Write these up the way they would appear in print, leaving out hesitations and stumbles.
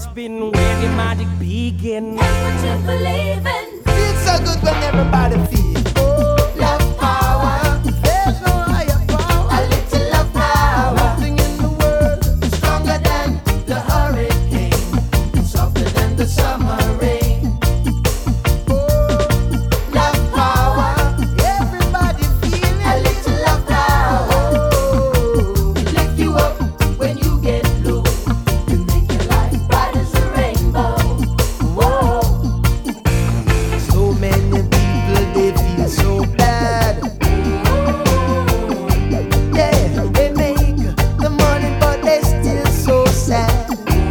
spin where the magic begin. That's what you believe in. Feels so good when everybody feels. Oh, love power. There's no higher power. A little love power. Nothing in the world is stronger than the hurricane, softer than the summer rain. Oh, love power. Everybody feeling A little love power. oh, It lift you up when you get low. You make your life bright as a rainbow. Whoa. so many people they feel so bad. Yeah, they make the money but they still so sad.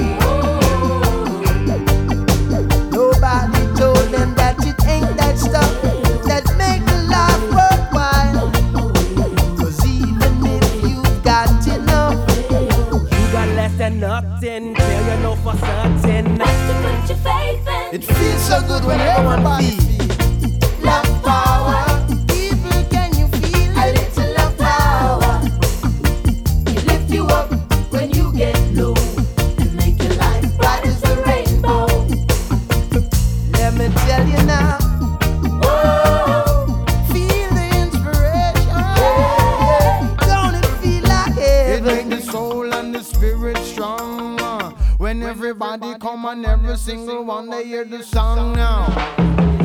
Nobody told them that it ain't that stuff that make the life worthwhile. 'Cause even if you've got enough, You got less than nothing, tell you know for certain. That's to put your faith in. it feels so good when everyone feels love power. People, can you feel A it? little love power. It lift you up when you get low. And make your life bright as a rainbow. Let me tell you now. Whoa. Feel the inspiration. Don't it feel like It heaven? make the soul and the spirit strong. When everybody come and every single one they hear the song now.